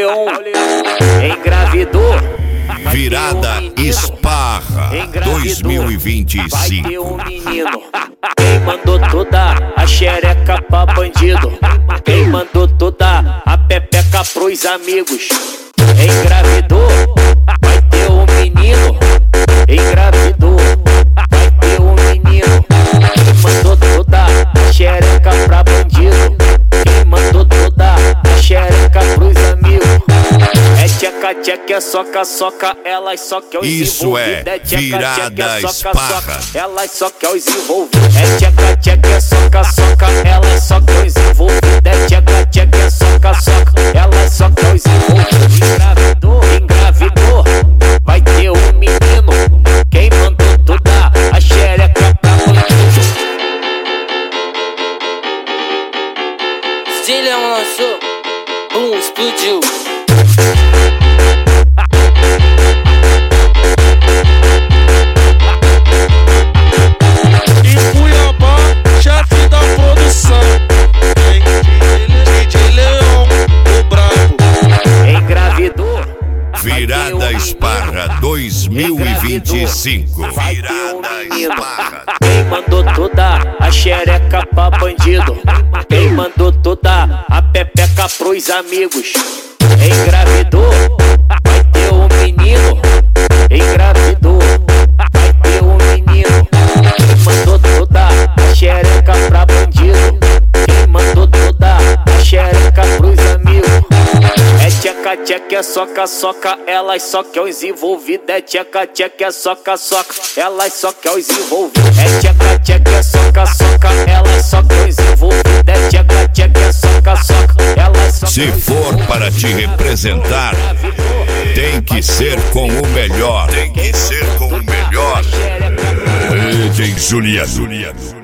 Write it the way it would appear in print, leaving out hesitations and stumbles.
Leão, engravidou. Virada Esparra 2025. Vai ter um menino. Quem mandou toda a xereca pra bandido? Quem mandou toda a pepeca pros amigos? Engravidou. Vai ter um menino. Engravidou. Vai ter um menino. Quem mandou toda a xereca pra bandido? Quem mandou toda a xereca pros amigos? É tcheca, tcheca, é soca, soca, elas só quer os Isso é virada Esparra. Elas só quer os envolvidos. É tcheca, tcheca, é soca, soca, elas só quer os envolvidos. É tcheca, tcheca, é soca, soca, elas só quer os envolvidos. Engravidou, engravidou, vai ter um menino. Quem mandou toda a xereca pra bandido? DJ Leão lançou, explodiu. Em Cuiabá, chefe da produção, DJ Leão, o brabo. Engravidou. Virada Esparra 2025. Virada Esparra. Quem mandou toda a xereca pra bandido? Quem mandou toda a pepeca pros amigos? Engravidou. Vai ter um menino. Engravidou. Vai ter um menino. Quem mandou toda a xereca pra bandido? Quem mandou toda a xereca pros amigos? É tcheca, tcheca, é soca, soca, elas só quer os envolvidos. É tcheca, tcheca, é soca, soca, elas só quer os envolvidos. É tcheca, tcheca, é soca, soca, elas só quer os envolvidos. É tcheca, tcheca, é soca, soca, elas só Se for para te representar, tem que ser com o melhor. Tem que ser com o melhor. DJ Juliano.